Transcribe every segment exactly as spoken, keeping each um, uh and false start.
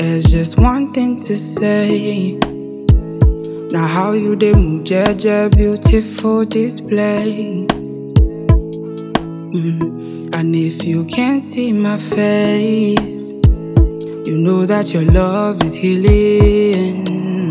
There's just one thing to say. Now how you dey move, jeje, beautiful display. Mm. And if you can't see my face, you know that your love is healing.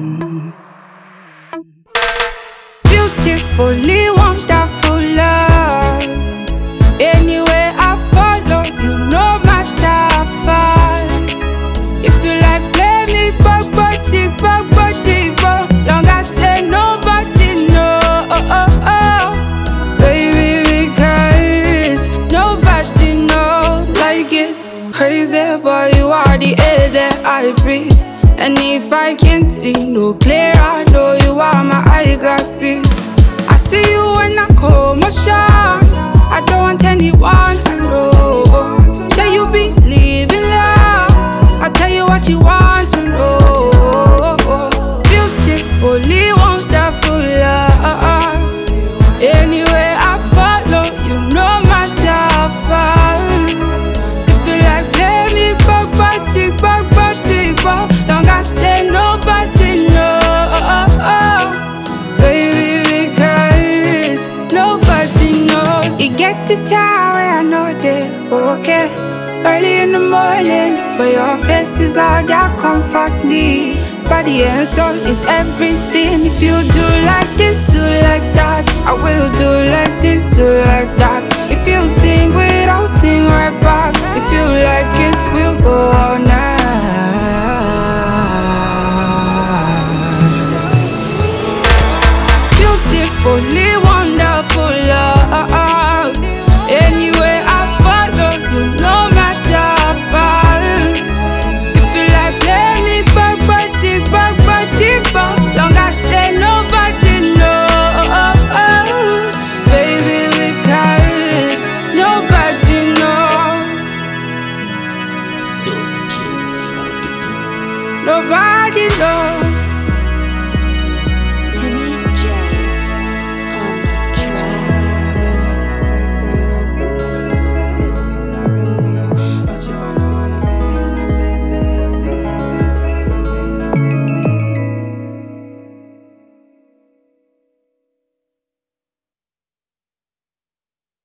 Beautifully wonderful love. Anywhere I follow, you no matter how far. If you like play me, bug, bug, tick, bug, bug, tick, bug. Long as say nobody know, oh, oh, oh. Baby, because nobody know. Like it's crazy, but you are the air that I breathe. And if I can't see no clear, I know you are my eyeglasses. I see you when I call my shot. I don't want anyone to know. Say you believe in love, I'll tell you what you want to know. Beautifully wonderful love. Anywhere I follow, you no matter how far. If you like play me, bug, bug, tick, bug, bug, tick, bug. Long as say nobody know. Baby, because nobody knows. You get to town where I know they okay. Early in the morning, but your face is all that comforts me. Body and soul is everything. If you do like this, do like that. I will do like this, do like that. If you sing with, I'll sing right back. If you like it, we'll go all night. Beautifully wonderful love. Anywhere I follow, you no matter how far. If you like play me, bug, bug, tick, bug, bug, tick, bug. Long as say nobody know. Baby, because nobody knows. Nobody knows.